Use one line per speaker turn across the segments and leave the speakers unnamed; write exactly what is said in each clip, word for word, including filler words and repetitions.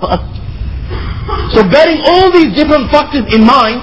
for us. So bearing all these different factors in mind,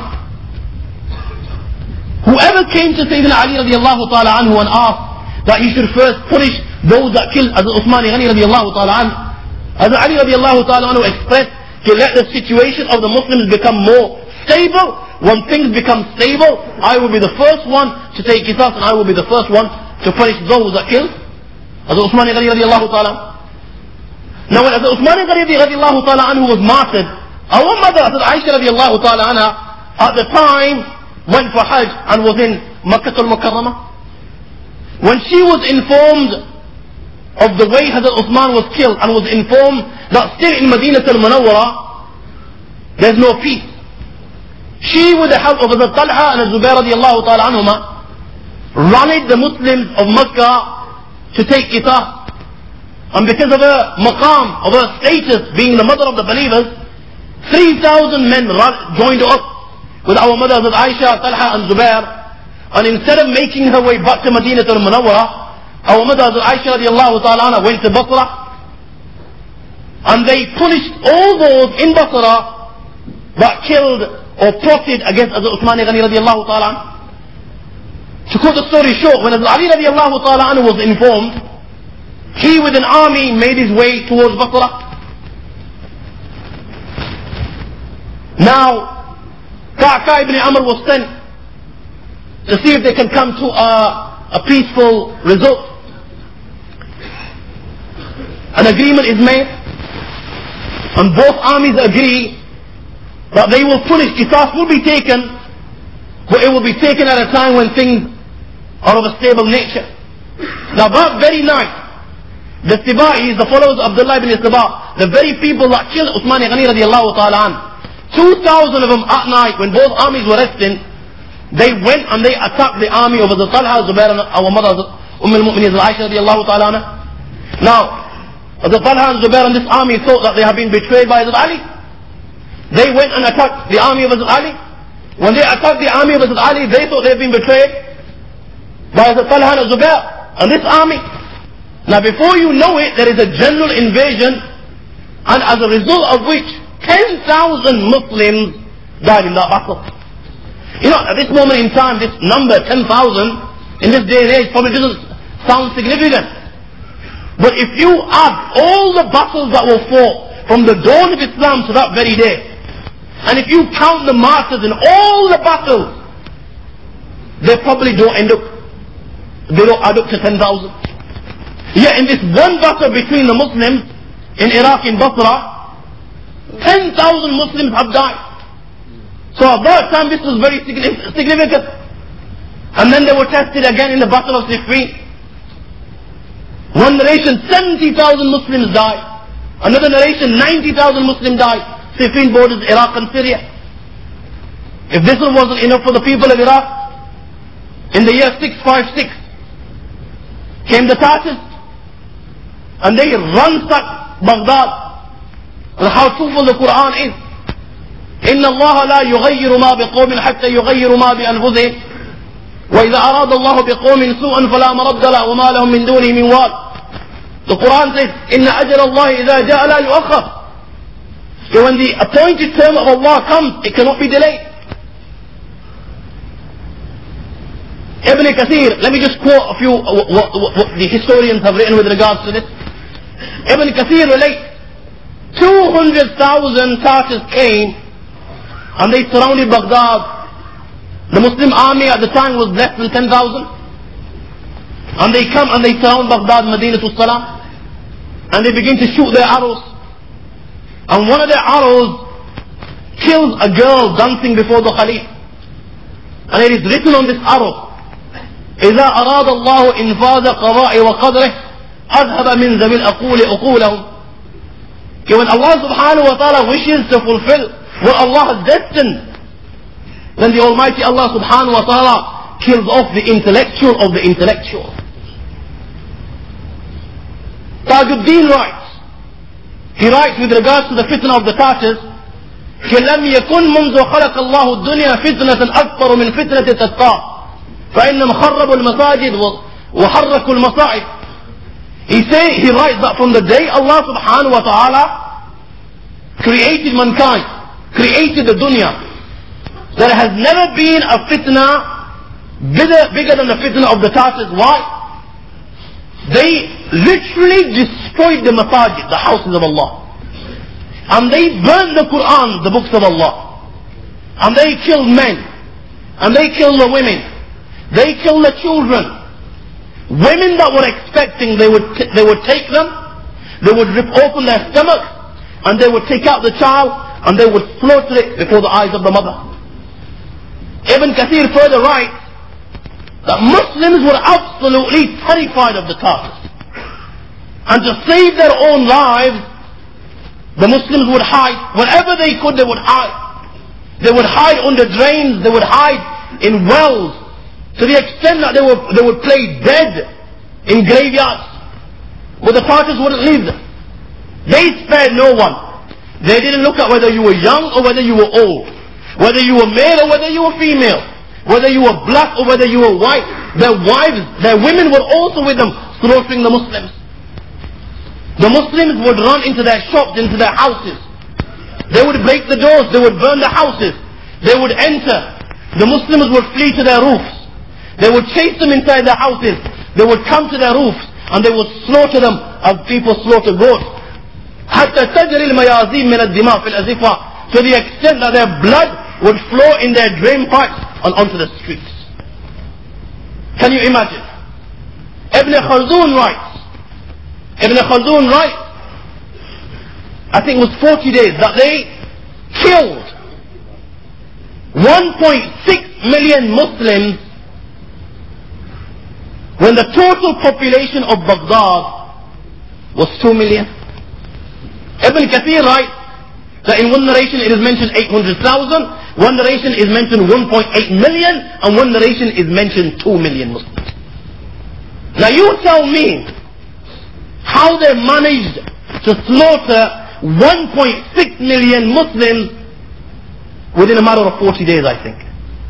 whoever came to Sayyidina Ali radiallahu ta'ala anhu and asked that he should first punish those that killed Hazrat Uthman Ghani radiallahu ta'ala anhu, Hazrat Ali radiallahu ta'ala anhu expressed to let the situation of the Muslims become more stable. When things become stable, I will be the first one to take qisas and I will be the first one to punish those that killed Hazrat Uthman Ghani radiallahu ta'ala. Now when Hazrat Uthman Ghani radiallahu ta'ala anhu was martyred, our mother Hazrat Aisha radiallahu ta'ala anha at the time went for Hajj and was in Makkah al-Mukarramah. When she was informed of the way Hazrat Uthman was killed and was informed that still in Medina al-Munawwara there's no peace, she with the help of Hazrat Talha and Zubair radiallahu ta'ala anhuma rallied the Muslims of Makkah to take qisas. And because of her maqam, of her status being the mother of the believers, three thousand men joined up with our mother Hazrat Aisha, Talha and Zubair, and instead of making her way back to Medina al-Munawwara, our mother Hazrat Aisha radiallahu ta'ala anha went to Basra, and they punished all those in Basra that killed or plotted against Hazrat Uthman Ghani radiallahu ta'ala anhu. To cut the story short, when Hazrat Ali radiallahu ta'ala anhu was informed, he with an army made his way towards Basra. Now, Ka'ka ibn Amr was sent to see if they can come to a, a peaceful result. An agreement is made, and both armies agree that they will punish, qisas will be taken, but it will be taken at a time when things are of a stable nature. Now that very night, the Siba'is, the followers of Abdullah ibn Saba, the very people that killed Uthman Ghani radiallahu ta'ala anhu, two thousand of them at night, when both armies were resting, they went and they attacked the army of Hazrat Talha, Zubair and our mother Umm al-Mu'mineen Aisha radiallahu ta'ala anha. Now, Hazrat Talha and Zubair and this army thought that they had been betrayed by Hazrat Ali. They went and attacked the army of Hazrat Ali. When they attacked the army of Hazrat Ali, they thought they had been betrayed by Hazrat Talha and Zubair and this army. Now before you know it, there is a general invasion, and as a result of which ten thousand Muslims died in that battle. You know, at this moment in time, this number, ten thousand, in this day and age, probably doesn't sound significant. But if you add all the battles that were fought from the dawn of Islam to that very day, and if you count the martyrs in all the battles, they probably don't end up, they don't add up to ten thousand. Yet in this one battle between the Muslims in Iraq, in Basra, ten thousand Muslims have died. So at that time this was very significant. And then they were tested again in the battle of Siffin. One narration, seventy thousand Muslims died. Another narration, ninety thousand Muslims died. Siffin borders Iraq and Syria. If this one wasn't enough for the people of Iraq, in the year six fifty-six came the Tartars, and they ransacked Baghdad. And how truthful the Quran is. إن الله لا يغير ما بقوم حتى يغيروا ما بأنفسهم وإذا أراد الله بقوم سوءا فلا مرد له وما لهم من دونه من وال. The Quran says إن أجل الله إذا جاء لا يؤخر. So when the appointed term of Allah comes, it cannot be delayed. Ibn Kathir, let me just quote a few what, what, what the historians have written with regards to this. Ibn Kathir relates, two hundred thousand Tartars came and they surrounded Baghdad. The Muslim army at the time was less than ten thousand. And they come and they surround Baghdad, Medina to Salam, and they begin to shoot their arrows. And one of their arrows kills a girl dancing before the Khalif. And it is written on this arrow, إذا أراد الله إنفاذ قضاء وقدره أذهب من ذوي العقول عقولهم. When Allah subhanahu wa ta'ala wishes to fulfill what Allah has destined, then the Almighty Allah subhanahu wa ta'ala kills off the intellectual of the intellectual. Tajuddin writes, he writes with regards to the fitna of the Tartars, لم يكن منذ خلق الله الدنيا فتنة أكبر من فتنة التتار فإنهم خربوا المساجد وحركوا المصاعب. He say, he writes that from the day Allah subhanahu wa ta'ala created mankind, created the dunya. There has never been a fitna bigger, bigger than the fitna of the Tartars. Why? They literally destroyed the masajid, the houses of Allah. And they burned the Quran, the books of Allah. And they killed men. And they killed the women. They killed the children. Women that were expecting, they would, t- they would take them, they would rip open their stomach, and they would take out the child, and they would slaughter it before the eyes of the mother. Ibn Kathir further writes that Muslims were absolutely terrified of the Tartars. And to save their own lives, the Muslims would hide. Wherever they could, they would hide. They would hide under drains, they would hide in wells, to the extent that they would, they would play dead in graveyards. But the Tartars wouldn't leave them. They spared no one. They didn't look at whether you were young or whether you were old, whether you were male or whether you were female, whether you were black or whether you were white. Their wives, their women were also with them, slaughtering the Muslims. The Muslims would run into their shops, into their houses. They would break the doors, they would burn the houses. They would enter. The Muslims would flee to their roofs. They would chase them inside their houses. They would come to their roofs and they would slaughter them as people slaughter goats. حتى تجري الميازين من الدماء في الأزفة, to the extent that their blood would flow in their drain pipes and onto the streets. Can you imagine? Ibn Khaldun writes, Ibn Khaldun writes, I think it was forty days, that they killed one point six million Muslims when the total population of Baghdad was two million. Ibn Kathir writes that in one narration it is mentioned eight hundred thousand, one narration is mentioned one point eight million, and one narration is mentioned two million Muslims. Now you tell me how they managed to slaughter one point six million Muslims within a matter of forty days, I think.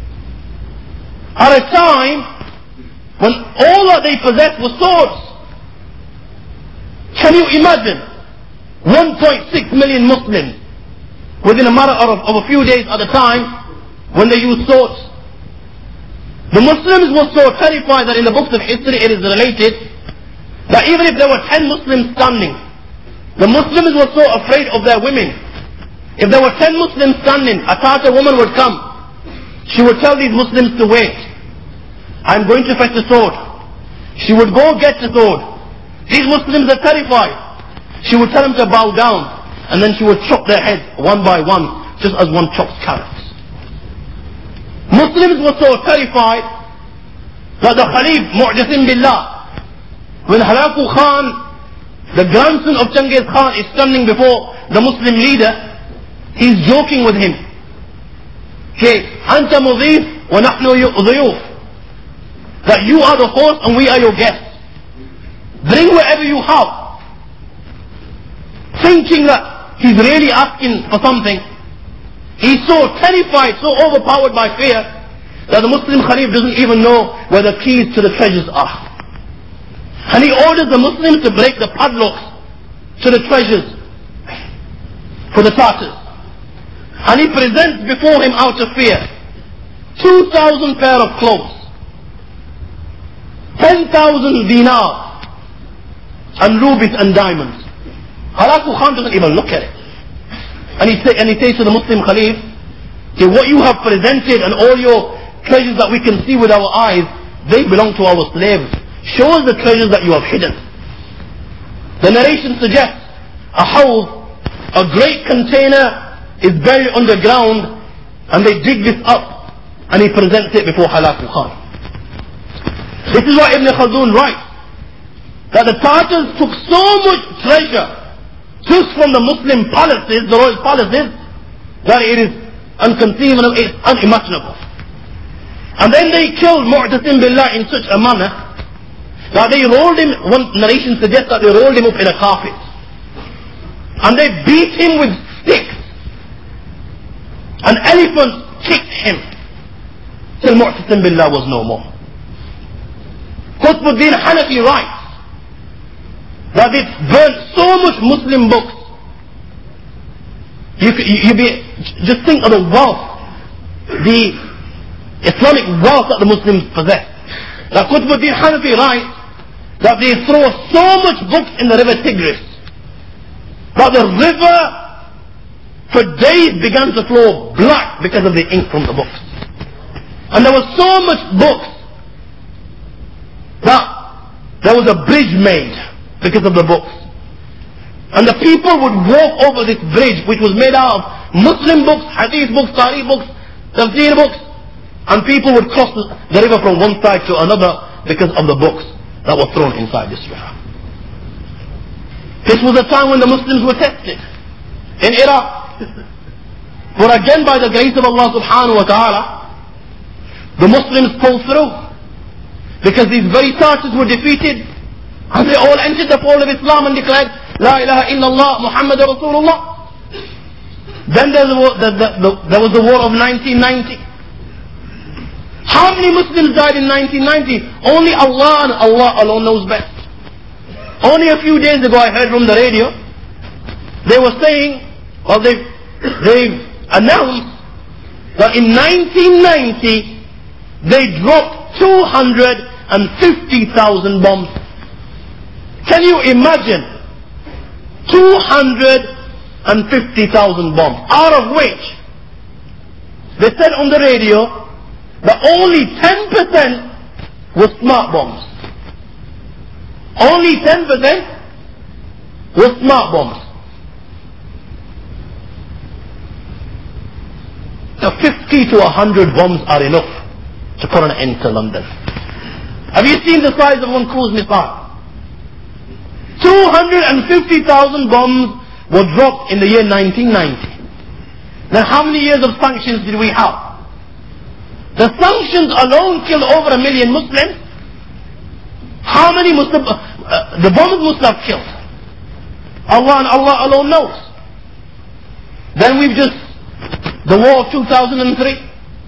At a time when all that they possessed was swords. Can you imagine one point six million Muslims within a matter of, of a few days at a time when they used swords? The Muslims were so terrified that in the books of history it is related that even if there were ten Muslims standing, the Muslims were so afraid of their women. If there were ten Muslims standing, a Tartar woman would come. She would tell these Muslims to wait. I'm going to fetch a sword. She would go get the sword. These Muslims are terrified. She would tell them to bow down, and then she would chop their heads one by one, just as one chops carrots. Muslims were so terrified that the Khalif Mu'tasim Billah, when Halaku Khan, the grandson of Genghis Khan, is standing before the Muslim leader, he's joking with him. Okay, Anta mudhif wa nahnu dhuyuf, that you are the host and we are your guests. Bring whatever you have. Thinking that he's really asking for something. He's so terrified, so overpowered by fear, that the Muslim Khalif doesn't even know where the keys to the treasures are. And he orders the Muslims to break the padlocks to the treasures for the Tartars. And he presents before him out of fear two thousand pair of clothes, ten thousand dinars, and rubies and diamonds. Halaku Khan doesn't even look at it. And he, say, and he says to the Muslim Khalif, okay, what you have presented and all your treasures that we can see with our eyes, they belong to our slaves. Show us the treasures that you have hidden. The narration suggests a hawd, a great container, is buried underground, and they dig this up, and he presents it before Halaku Khan. This is what Ibn Khaldun writes, that the Tartars took so much treasure just from the Muslim palaces, the royal palaces, that it is inconceivable, it's unimaginable. And then they killed Mu'tasim Billah in such a manner that they rolled him, one narration suggests that they rolled him up in a carpet. And they beat him with sticks. An elephant kicked him till Mu'tasim Billah was no more. Qutbuddin Hanafi writes that they burnt so much Muslim books You, you, you be, just think of the wealth, the Islamic wealth that the Muslims possess. That Qutbuddin Hanafi writes that they throw so much books in the river Tigris that the river for days began to flow black because of the ink from the books. And there was so much books that there was a bridge made because of the books. And the people would walk over this bridge, which was made out of Muslim books, Hadith books, Tariq books, Tafsir books, and people would cross the river from one side to another because of the books that were thrown inside this river. This was a time when the Muslims were tested in Iraq. But again, by the grace of Allah subhanahu wa ta'ala, the Muslims pulled through, because these very Tartars were defeated, and they all entered the fold of Islam and declared, La ilaha illallah Muhammad Rasulullah. Then there was the, the, the, there was the war of nineteen ninety. How many Muslims died in nineteen ninety? Only Allah and Allah alone knows best. Only a few days ago I heard from the radio, they were saying, well they they announced that in nineteen ninety they dropped two hundred fifty thousand bombs. Can you imagine? two hundred fifty thousand bombs, out of which they said on the radio that only ten percent were smart bombs. Only ten percent were smart bombs. Now fifty to one hundred bombs are enough to put an end to London. Have you seen the size of one cruise missile? two hundred fifty thousand bombs were dropped in the year nineteen ninety. Now how many years of sanctions did we have? The sanctions alone killed over a million Muslims. How many Muslims, uh, the bombs must have killed? Allah and Allah alone knows. Then we've just, the war of two thousand three.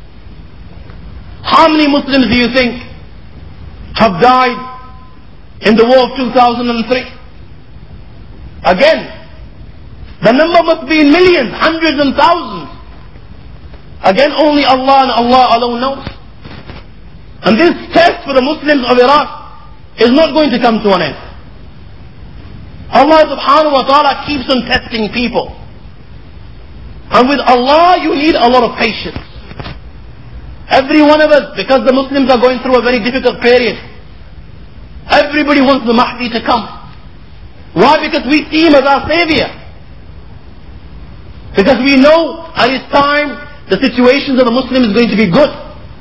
How many Muslims do you think have died in the war of two thousand three? Again, the number must be in millions, hundreds and thousands. Again, only Allah and Allah alone knows. And this test for the Muslims of Iraq is not going to come to an end. Allah subhanahu wa ta'ala keeps on testing people. And with Allah you need a lot of patience. Every one of us, because the Muslims are going through a very difficult period, everybody wants the Mahdi to come. Why? Because we see him as our savior. Because we know at his time the situations of the Muslims is going to be good.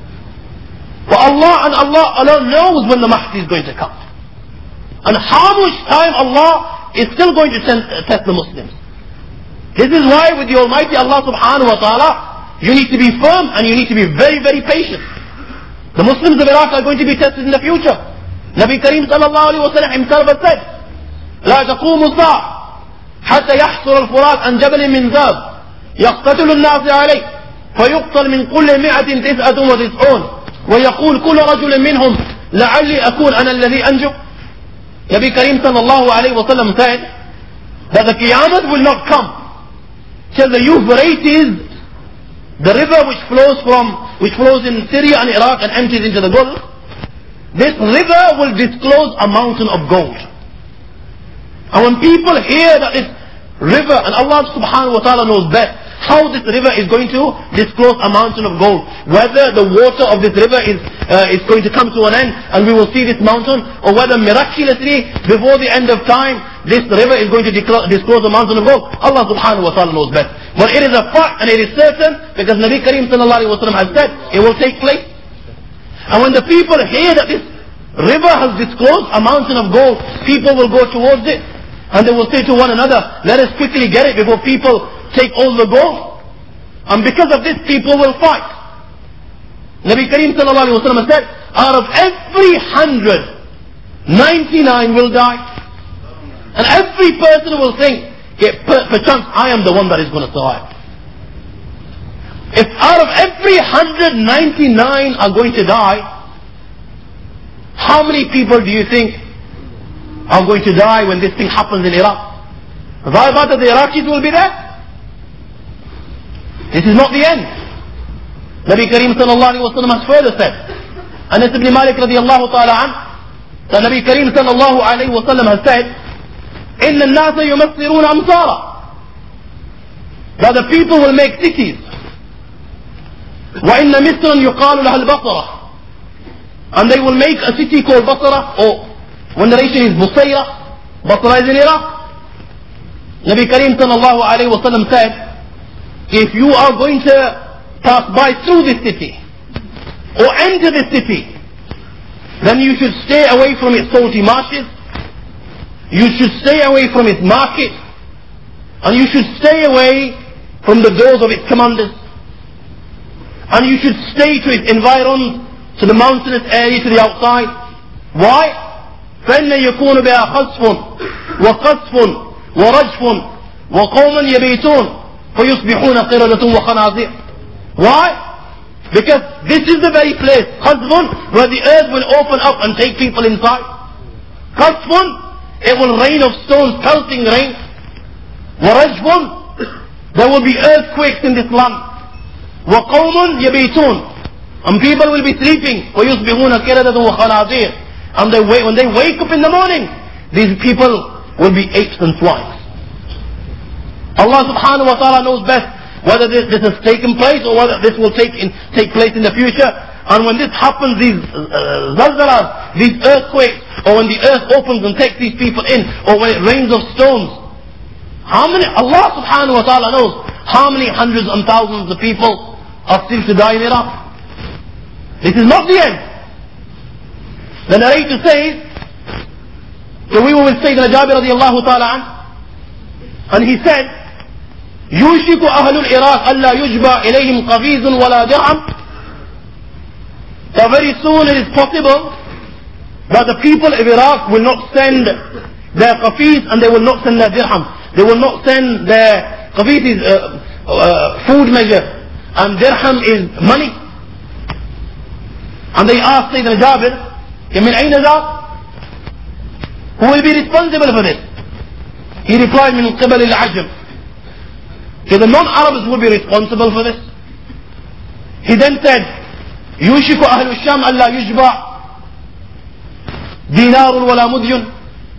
But Allah and Allah alone knows when the Mahdi is going to come. And how much time Allah is still going to test the Muslims. This is why with the Almighty Allah subhanahu wa ta'ala, you need to be firm and you need to be very, very patient. The Muslims of Iraq are going to be tested in the future. Nabi Kareem sallallahu alayhi wa sallam himself has said, لا تقوم الساعة حتى يحصر الفرات عن جبل من ذهب يقتتل الناس عليه فيقتل من كل مئة تسعة وتسعون ويقول كل رجل منهم لعلي أكون أنا الذي أنجو. Nabi Kareem sallallahu alayhi wa sallam said that the Qiyamah will not come till the Euphrates, the river which flows from, which flows in Syria and Iraq and empties into the Gulf, this river will disclose a mountain of gold. And when people hear that this river, and Allah subhanahu wa ta'ala knows best how this river is going to disclose a mountain of gold, whether the water of this river is uh, is going to come to an end and we will see this mountain, or whether miraculously before the end of time this river is going to disclose a mountain of gold, Allah subhanahu wa ta'ala knows best. But it is a fact and it is certain, because Nabi Kareem sallallahu alayhi wa sallam has said it will take place. And when the people hear that this river has disclosed a mountain of gold, people will go towards it. And they will say to one another, let us quickly get it before people take all the gold. And because of this, people will fight. Nabi Kareem sallallahu alayhi wa sallam said, out of every hundred, ninety-nine will die. And every person will think, yeah, perchance I am the one that is going to survive. If out of every hundred, ninety-nine are going to die, how many people do you think are going to die when this thing happens in Iraq? About that the Iraqis will be there? This is not the end. Nabi Kareem sallallahu alayhi wa sallam has further said, Anas ibn Malik radiallahu ta'ala an, that Nabi Kareem sallallahu alayhi wa sallam has said, إِنَّ النَّاسَ يُمَثِّرُونَ أَمْصَارًا, that the people will make cities. وَإِنَّ مِصْرًا يُقَالُ لَهَا الْبَصَرَةِ, and they will make a city called Basra, or one narration is Busayra. Basra is in Iraq. Nabi Kareem sallallahu alayhi wa sallam said, if you are going to pass by through this city, or enter this city, then you should stay away from its salty marshes, you should stay away from its market, and you should stay away from the doors of its commanders, and you should stay to its environs, to the mountainous area, to the outside. Why? فَإِنَّ يَكُونُ بِهَا خَسْفٌ وَقَسْفٌ وَرَجْفٌ وَقَوْمًا يَبِيتُونَ فَيُصْبِحُونَ قِرَدَةٌ وَخَنَازِيرَ. Why? Because this is the very place, Khazfun, where the earth will open up and take people inside. Qasfun, it will rain of stones, pelting rain. وَرَجْفٌ, there will be earthquakes in this land. وَقَوْمٌ يَبِيتُونَ, and people will be sleeping. وَيُصْبِحُونَ قِرَدَةٌ وَخَنَازِيرَ, and they wait, when they wake up in the morning, these people will be apes and swine. Allah subhanahu wa ta'ala knows best whether this, this has taken place or whether this will take in, take place in the future. And when this happens, these uh, zalzalas, these earthquakes, or when the earth opens and takes these people in, or when it rains of stones, how many, Allah subhanahu wa ta'ala knows how many hundreds and thousands of people are still to die in Iraq. This is not the end. The narrator says, so we were with Sayyidina Jabir radiallahu ta'ala an, and he said, يوشك أهل العراق ألا يجبى إليهم قفيز ولا درهم. So very soon it is possible that the people of Iraq will not send their qafiz and they will not send their dirham. They will not send their qafiz is uh, uh, food measure and dirham is money. And they asked Sayyidina Jabir, من أين ذاك? Who will be responsible for this? He replied, من قبل العجم. So the non-Arabs will be responsible for this. He then said, يوشك أهل الشام ألا يجبع دينار ولا مدين.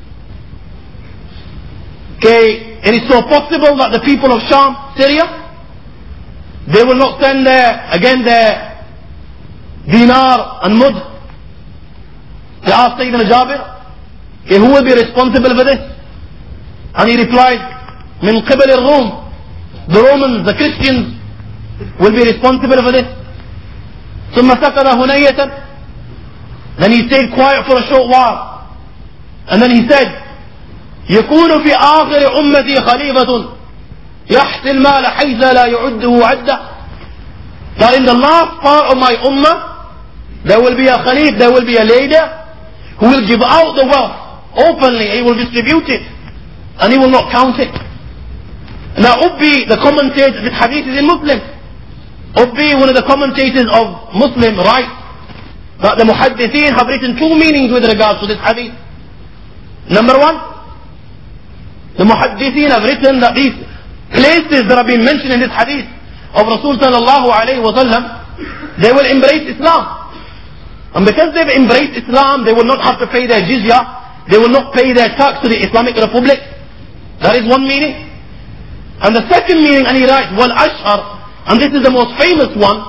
Okay, it is so possible that the people of Sham, Syria, they will not send their, again their dinar and mud. They asked Sayyidina Jabir, okay, who will be responsible for this? And he replied, من قبل الروم. The Romans, the Christians, will be responsible for this. ثم سكت هنية. Then he stayed quiet for a short while. And then he said, يكون في آخر أمتي خليفة يحث المال حيث لا يعده عدة. That in the last part of my ummah, there will be a khalif, there will be a leader who will give out the wealth openly. He will distribute it and he will not count it. Now Ubbi, the commentator, this hadith is in Muslim. Ubbi, one of the commentators of Muslim, writes that the muhaddithin have written two meanings with regards to this hadith. Number one, the muhaddithin have written that these places that have been mentioned in this hadith of Rasul sallallahu alayhi wa sallam, they will embrace Islam. And because they've embraced Islam, they will not have to pay their jizya, they will not pay their tax to the Islamic Republic. That is one meaning. And the second meaning, and he writes, wal ashhar, and this is the most famous one,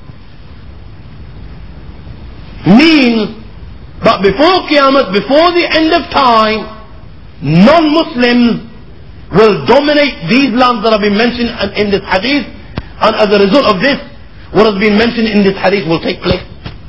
means that before Qiyamah, before the end of time, non-Muslims will dominate these lands that have been mentioned in this hadith, and as a result of this, what has been mentioned in this hadith will take place.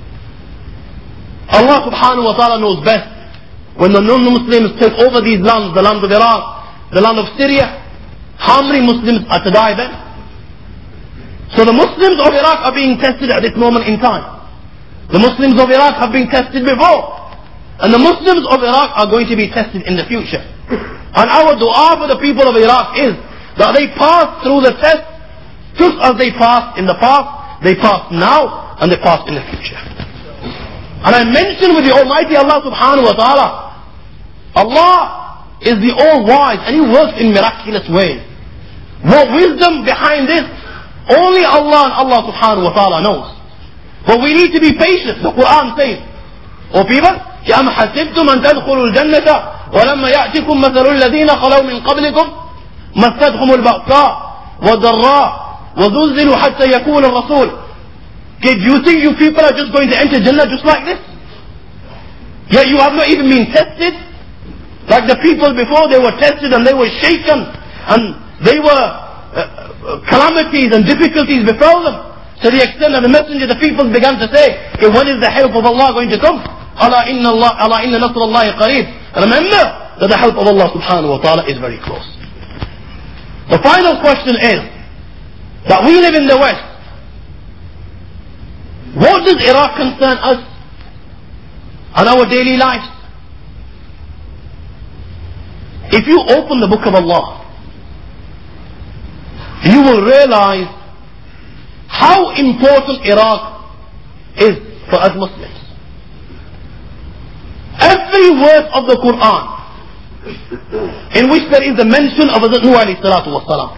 Allah subhanahu wa ta'ala knows best. When the non-Muslims take over these lands, the land of Iraq, the land of Syria, how many Muslims are to die then? So the Muslims of Iraq are being tested at this moment in time. The Muslims of Iraq have been tested before. And the Muslims of Iraq are going to be tested in the future. And our dua for the people of Iraq is that they pass through the test just as they passed in the past, they pass now, and they pass in the future. And I mentioned with the Almighty Allah subhanahu wa ta'ala, Allah is the all-wise and He works in miraculous ways. What wisdom behind this Only Allah and Allah subhanahu wa ta'ala knows. But we need to be patient. The Quran says, O people, أَمْ حَسِبْتُمْ أَن تَدْخُلُوا الْجَنَّةَ وَلَمَّا يَأْتِكُمْ مَثَلُ الَّذِينَ خَلَوْا مِنْ قَبْلِكُمْ مَسَّتْهُمُ الْبَأْسَاءُ وَالضَّرَّاءُ وَزُلْزِلُوا حَتَّى يَقُولَ الرَّسُولُ. Okay, do you think you people are just going to enter Jannah just like this? Yet you have not even been tested. Like the people before, they were tested and they were shaken and they were uh, calamities and difficulties befell them. To the extent that the messenger, the people began to say, okay, when is the help of Allah going to come? Allah inna Allah, Allah inna nasr Allahi qareeb. Remember that the help of Allah subhanahu wa ta'ala is very close. The final question is that we live in the West. What does Iraq concern us and our daily lives? If you open the book of Allah, you will realize how important Iraq is for us Muslims. Every word of the Quran in which there is a mention of Hazrat Nuh alayhi salatu wasalam,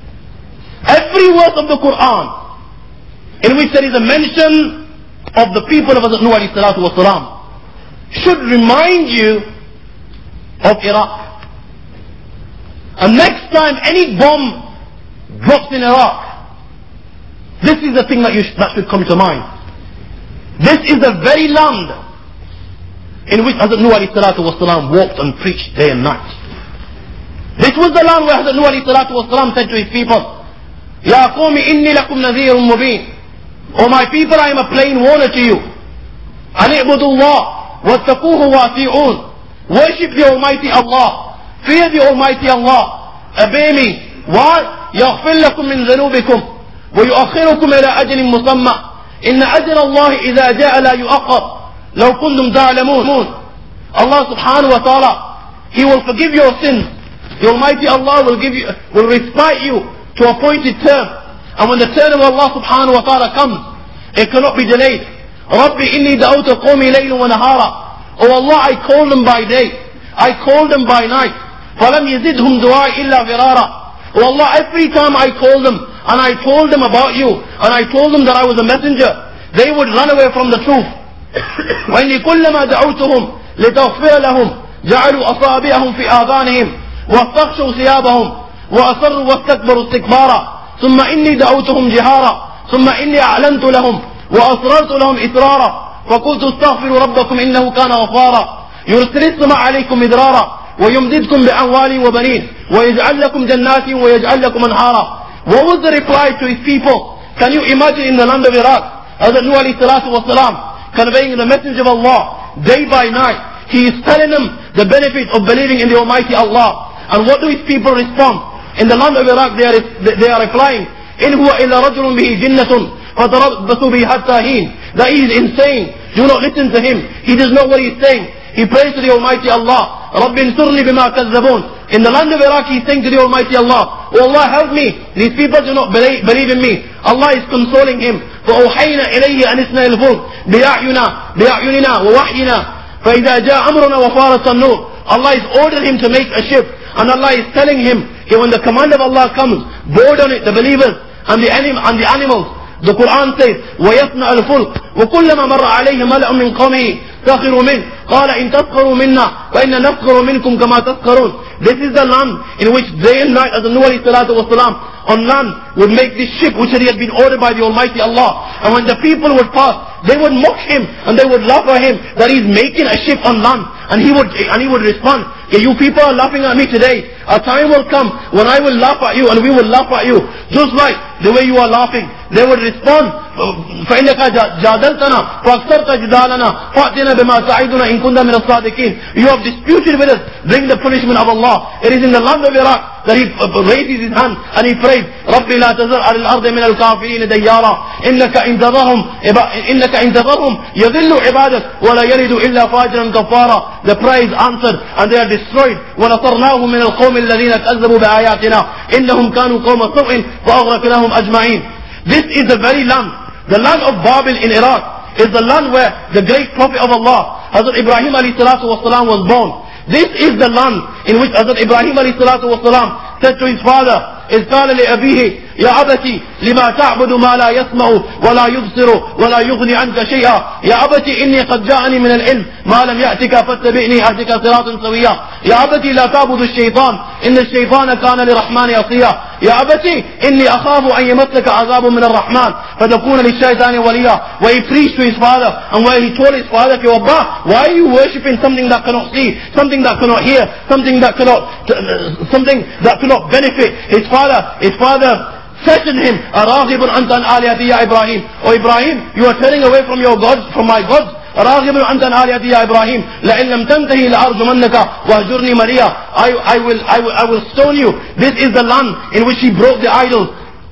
every word of the Quran in which there is a mention of the people of Hazrat Nuh alayhi salatu wasalam, should remind you of Iraq. And next time any bomb drops in Iraq, this is the thing that, you sh that should come to mind. This is the very land in which Hazrat Nuh alayhi salatu wasalam walked and preached day and night. This was the land where Hazrat Nuh alayhi salatu wasalam said to his people, Ya qawmi inni lakum nadhirun mubin. O my people, I am a plain warner to you. An i'budullah wattaquhu wati'un. Worship the Almighty Allah. Fear the Almighty Allah. Obey me. Why? يغفر لكم من ذنوبكم ويؤخركم إلى أجل مسمى إن أجل الله إذا جاء لا يؤخر لو كنتم تعلمون. Allah subhanahu wa ta'ala, He will forgive your sins. The Almighty Allah will give you, will respite you to a appointed term. And when the turn of Allah subhanahu wa ta'ala comes, it cannot be delayed. رَبِّ إِنِّي دَعُوتَ قَوْمِي لَيْلٌ وَنَهَارًا. Oh Allah, I call them by day, I call them by night. فَلَمْ يَزِدْهُمْ دُعَاءِ إِلَّا فِرَارًا. Oh Allah, every time I called them and I told them about you and I told them that I was a messenger, they would run away from the truth. وَإِنِّي كُلَّمَا دَعَوْتُهُمْ لِتَغْفِرَ لَهُمْ جَعَلُوا أَصَابِعَهُمْ فِي آذَانِهِمْ وَاسْتَغْشَوْا ثِيَابَهُمْ وَأَصَرُّوا وَاسْتَكْبَرُوا اسْتِكْبَارًا ثُمَّ إِنِّي دَعَوْتُهُمْ جِهَارًا ثُمَّ إِنِّي أَعْلَنْتُ لَهُمْ وَأَسْرَرْتُ لَهُمْ إِسْرَارًا فَقُلْتُ اسْتَغْفِرُوا رَبَّكُمْ إِنَّهُ كَانَ غَفَّارًا يُرْسِلِ السَّمَاءَ عَلَيْكُمْ مِدْرَارًا وَيُمْدِدْكُمْ بِأَمْوَالٍ وَبَنِينَ وَيَجْعَلْ لَكُمْ جَنَّاتٍ وَيَجْعَلْ لَكُمْ أَنْهَارًا. What was the reply to his people? Can you imagine in the land of Iraq, Hazrat Nuh alayhi salatu wasalam conveying the message of Allah day by night? He is telling them the benefit of believing in the Almighty Allah. And what do his people respond? In the land of Iraq they are, they are replying, إِنْ هُوَ إِلَّا رَجُلٌ بِهِ جِنَّةٌ فَتَرَبَّصُوا بِهِ حَتَّى حِينٍ. That he is insane. Do not listen to him. He does not know what he is saying. He prays to the Almighty Allah. رَبِّ انْصُرْنِي بِمَا كَذَّبُونَ. In the land of Iraq he is saying to the Almighty Allah, Oh Allah, help me. These people do not believe, believe in me. Allah is consoling him. فَأَوْحَيْنَا إِلَيْهِ أَنِ اصْنَعِ الْفُلْكَ بِأَعْيُنِنَا بِأَعْيُنِنَا وَوَحْيِنَا فَإِذَا جَاءَ أَمْرُنَا وَفَارَتِ النُّورُ. Allah is ordered him to make a ship. And Allah is telling him, okay, when the command of Allah comes, board on it the believers and the, anim and the animals. The Quran says, وَيَصْنَعُ الْفُلْكَ وَكُلَّمَا مَرَّ عَلَيْهِ مَلَأٌ مِّن قَوْمِهِ سَخِرُوا مِنْهُ قَالَ إِن تَسْخَرُوا مِنَّا فَإِنَّا نَسْخَرُ مِنْكُمْ كَمَا تَسْخَرُونَ. This is the land in which day and night, as the Nuh alayhi salatu wasalam on land would make this ship which he had been ordered by the Almighty Allah. And when the people would pass, they would mock him and they would laugh at him that he's making a ship on land. And he would and he would respond, okay, you people are laughing at me today. A time will come when I will laugh at you and we will laugh at you. Just like the way you are laughing. They would respond, فَإِنَّكَ جَادَلْتَنَا فَأَكْثَرْتَ جِدَالَنَا فَأْتِنَا بِمَا تَعِدُنَا إِن كُنْتَ مِنَ الصَّادِقِينَ. You have disputed with us, bring the punishment of Allah. It is in the land of Iraq that he raises his hand and he prays, رَبِّ لَا تَذَرْ عَلَى الْأَرْضِ مِنَ الْكَافِرِينَ دَيَّارًا إِنَّكَ إِن تَذَرْهُمْ إِنَّكَ إِن تَذَرْهُمْ يَضِلُّ عِبَادَكَ وَلَا يَلِدُ إِلَّا فَاجِرًا كَفَّارًا. The prayer is answered and they are destroyed. وَنَصَرْنَاهُمْ مِنَ الْقَوْمِ الَّذِينَ كَذَّبُوا بِآيَاتِنَا إِنَّهُمْ كَانُوا قَوْمَ سَوْءٍ فَأَغْرَقْنَاهُمْ أَجْمَعِينَ. This is the very land, the land of Babil in Iraq, is the land where the great Prophet of Allah, Hazrat Ibrahim alayhi salatu wasalam, was born. This is the land in which Hazrat Ibrahim alayhi salatu wasalam said to his father, إذ قال لأبيه يا أبتي لما تعبد ما لا يسمع ولا يبصر ولا يغني عنك شيئا يا أبتي إني قد جاءني من العلم ما لم يأتك فاتبعني أهدك صراطا سويا يا أبتي لا تعبد الشيطان إن الشيطان كان للرحمن عصيا يا أبتي إني أخاف أن يمسك عذاب من الرحمن فتكون للشيطان وليا. Where he preached to his father and where he told his father, Abba, why are you worshipping something that cannot see, something that cannot hear, something that cannot, uh, something that cannot benefit his father? His father questioned him, أراغب أنت عن آلهتي يا إبراهيم? O Ibrahim, you are turning away from your gods, from my gods. راغب أنت عن آلهتي يا إبراهيم لئن لم تنتهي لأرجمنك واهجرني مليا. I, I will, I will, I will stone you. This is the land in which he broke the idols.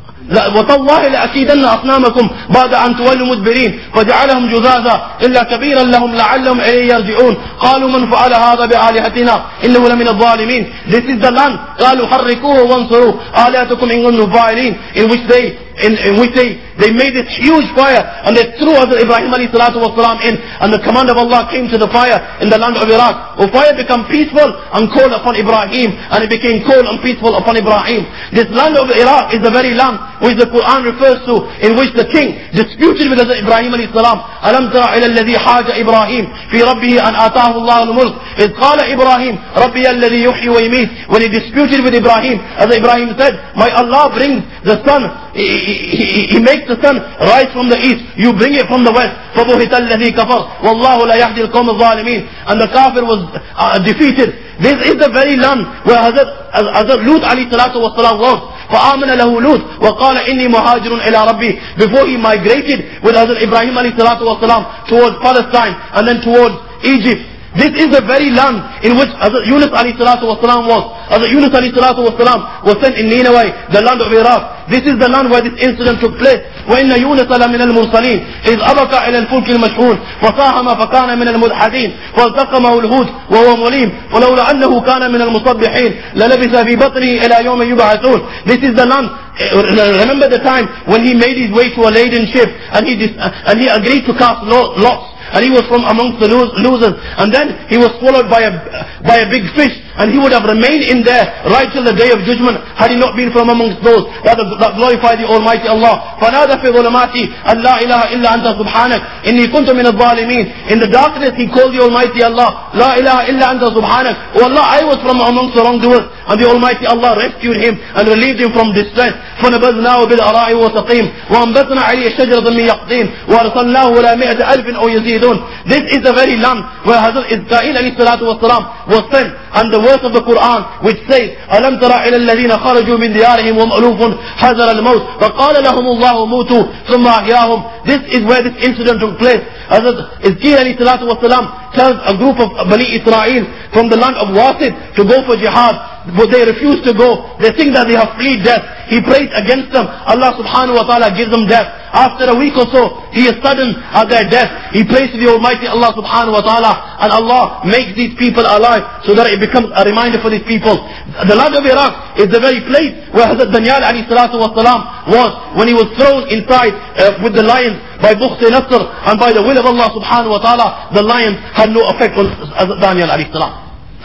وتالله لأكيدن أصنامكم بعد أن تولوا مدبرين فجعلهم جذاذا إلا كبيرا لهم لعلهم إليه يرجعون قالوا من فعل هذا بآلهتنا إنه لمن الظالمين. This is the land. قالوا حركوه وانصروا آلهتكم إن كنتم فاعلين. In which they In, in which they, they made this huge fire and they threw Hazrat Ibrahim alayhi salatu wasalam in, and the command of Allah came to the fire in the land of Iraq. The fire became peaceful and cold upon Ibrahim, and it became cold and peaceful upon Ibrahim. This land of Iraq is the very land which the Quran refers to, in which the king disputed with Hazrat Ibrahim alayhi salam. أَلَمْ تَرَ إِلَى الَّذِي حَاجَ إِبْرَاهِيمَ فِي رَبِّهِ أَنْ آتَاهُ اللَّهُ الْمُلْكَ إِذْ قَالَ إِبْرَاهِيمُ رَبِّيَ الَّذِي يُحْيِي وَيُمِيتُ. When he disputed with Ibrahim, as Ibrahim said, my Allah brings the sun, he, he, he, he makes the sun rise from the east, you bring it from the west. فَبُهِتَ الَّذِي كَفَرَ وَاللَّهُ لَا يَهْدِي الْقَوْمَ الظَّالِمِينَ. And the kafir was uh, defeated. This is the very land where Hazrat, Hazrat Lut alayhi salatu wasalam was. فآمن له لوط وقال إني مهاجر إلى ربي. Before he migrated with Hazrat Ibrahim alayhi salatu wasalam towards Palestine and then towards Egypt. This is the very land in which Hazrat Yunus alayhi salatu wasalam was. Hazrat Yunus alayhi salatu wasalam was sent in Nineveh, the land of Iraq. This is the land where this incident took place. وإن يونس لمن المرسلين إذ أبق إلى الفلك المشحون فساهم فكان من المدحضين فالتقمه الحوت وهو مليم ولولا أنه كان من المصبحين للبث في بطنه إلى يوم يبعثون. This is the land. Remember the time when he made his way to a laden ship and he and he agreed to cast lots. And he was from amongst the losers. And then he was swallowed by a, by a big fish. And he would have remained in there right till the day of judgment had he not been from amongst those that, that glorify the Almighty Allah. فَنَادَ فِي ظُلُمَاتِ أَنْ لَا إِلَهَ إِلَّا أَنْتَ سُبْحَانَكَ إِنِّي كُنْتُ مِنَ الظَّالِمِينَ. In the darkness he called the Almighty Allah, لَا إِلَهَ إِلَّا أَنْتَ سُبْحَانَكَ. Oh Allah, I was from amongst the wrongdoers. And the Almighty Allah rescued him and relieved him from distress. فَنَبَذْنَاهُ بِالْأَرَاءِ وَسَقِيمٍ وَأَنْبَتْنَا عَلَيْهِ شَجَرَةً مِنْ يَقْطِينٍ وَأَرْسَلْنَاهُ إِلَى مِائَةِ أَلْفٍ أَوْ يَزِيدُونَ. This is the very land where Hazrat Ismail alayhi salatu wasalam was sent. And the verse of the Quran which says, أَلَمْ تَرَ إِلَى الَّذِينَ خَرَجُوا مِنْ دِيَارِهِمْ وَهُمْ أُلُوفٌ حَذَرَ الْمَوْتِ فَقَالَ لَهُمُ اللَّهُ مُوتُوا ثُمَّ أَحْيَاهُمْ. This is where this incident took place. Hazrat Ismail alayhi salatu wasalam tells a group of Bani Israel from the land of Wasid to go for jihad. But they refuse to go. They think that they have fled death. He prays against them. Allah subhanahu wa ta'ala gives them death. After a week or so, he is sudden at their death. He prays to the Almighty Allah subhanahu wa ta'ala, and Allah makes these people alive so that it becomes a reminder for these people. The land of Iraq is the very place where Hazrat Danyal alayhi salatu wasalam was when he was thrown inside uh, with the lions by Bukht Nasr, and by the will of Allah subhanahu wa ta'ala, the lions had no effect on Hazrat Danyal alayhi salam.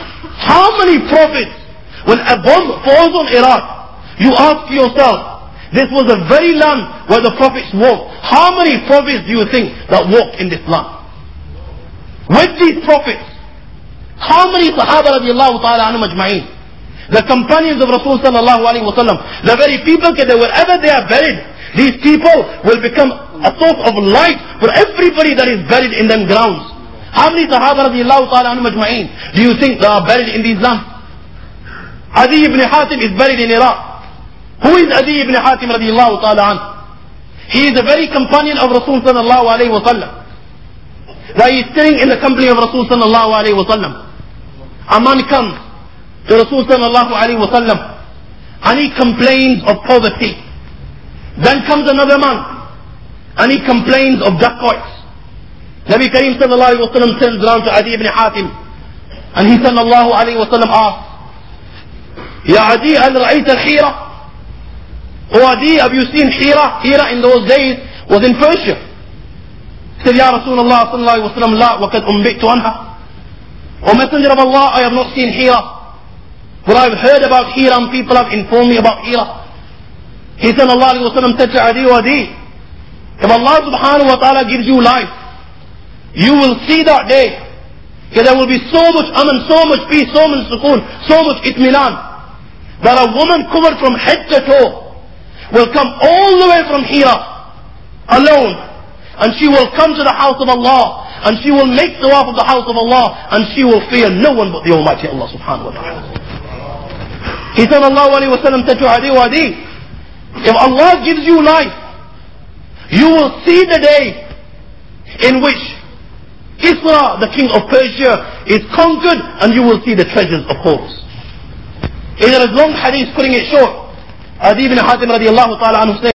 How many prophets? When a bomb falls on Iraq, you ask yourself, this was the very land where the prophets walked. How many prophets do you think that walked in this land? With these prophets, how many Sahaba radiallahu ta'ala anhum ajma'een? The companions of Rasul sallallahu alayhi wa sallam, the very people that wherever they are buried, these people will become a source of light for everybody that is buried in them grounds. How many Sahaba radiallahu ta'ala anhum ajma'een do you think that are buried in these lands? Adi ibn Hatim is buried in Iraq. Who is Adi ibn Hatim radiallahu ta'ala anhu? He is a very companion of Rasul sallallahu alayhi wa sallam. That he is sitting in the company of Rasul sallallahu alayhi wa sallam. A man comes to Rasul sallallahu alayhi wa sallam and he complains of poverty. Then comes another man and he complains of dacoits. Nabi Kareem sallallahu alayhi wa sallam turns around to Adi ibn Hatim and he sallallahu alayhi wa sallam asks, Ya Adi, هل رأيت الحيرة? O Adi, have you seen Hira? Hira in those days was in Persia. He said, Ya Rasulullah sallallahu alayhi wa sallam, لا وقد أنبئت عنها. O Messenger of Allah, I have not seen Hira. But I've heard about Hira and people have informed me about Hira. He sallallahu alayhi wa sallam said to Adi wa Adi, if Allah subhanahu wa ta'ala gives you life, you will see that day. Because there will be so much aman, so much peace, so much sukoon, so much itminan, that a woman covered from head to toe will come all the way from Hira, alone, and she will come to the house of Allah, and she will make tawaf of the house of Allah, and she will fear no one but the Almighty Allah subhanahu wa ta'ala. He sallallahu alayhi wa sallam said to Adi wa Adi, if Allah gives you life, you will see the day in which Kisra, the king of Persia, is conquered, and you will see the treasures of Horus. In a long hadith, putting it short, Adi ibn Hatim radiallahu ta'ala anhu said,